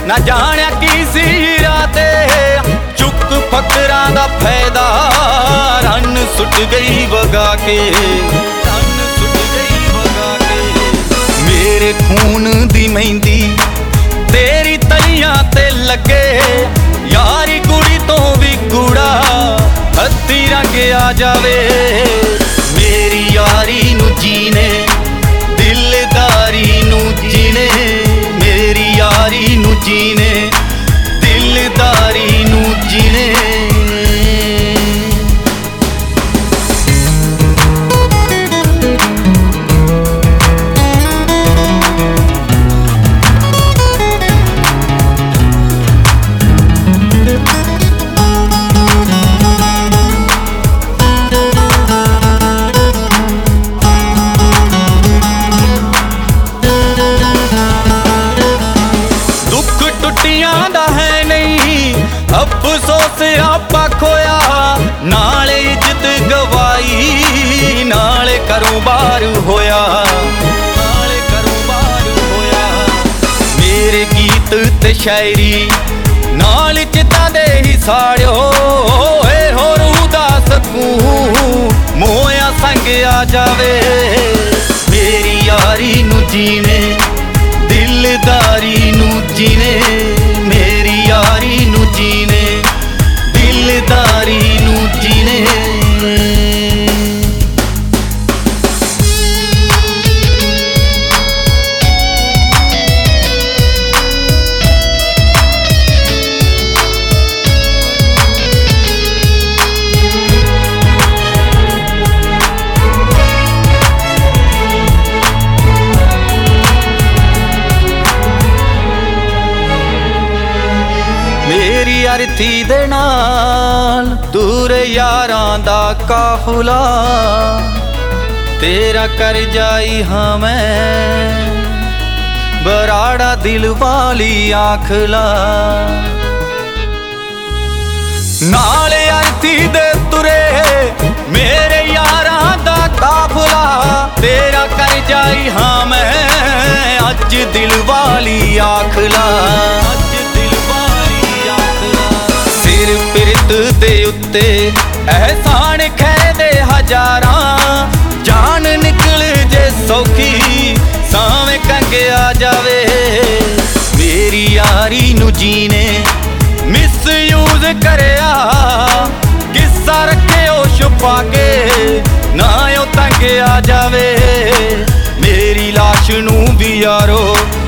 ना जानिया की सी राते चुक फकरां दा फायदा रन सुट गई वगा के, रन सुट गई वगा के। मेरे खून दी मेहंदी तेरी तलियां ते लगे, यारी कुड़ी तो भी कूड़ा हत्थी रंग आ जावे। मेरी यारी नू जीने दिलदारी नू जीने, मेरी यारी नू जीने दिलदारी नू जीने। अफसोस आपा खोया नाले इज्जत गवाई, नाले कारोबार होया, नाले कारोबार होया। मेरे गीत ते शायरी नाल चिता दे ही साड़ियो, हो रूह दा सकून मोया संग आ जावे। मेरी यारी नू जीने दिलदारी नू जीने, मेरी यारी नू जीने दिलदारी नू जीने। मेरी अरथी दे नाल दूर यारां दा काफिला, तेरा कर जाई हाँ मैं बराड़ा दिल वाली आखला। नाल अरथी दे तुरे मेरे यारां दा काफिला, तेरा कर जाई हाँ मैं अज दिल वाली आखला। पिरत दे उत्ते एहसान खै दे हजारां, जान निकल जे सौखी सावें कंगे आ जावे। मेरी यारी नू जीने मिसयूज करया, किस्सा रखे ओ छुपा के ना ओ तंग आ जावे। मेरी लाश नू भी यारो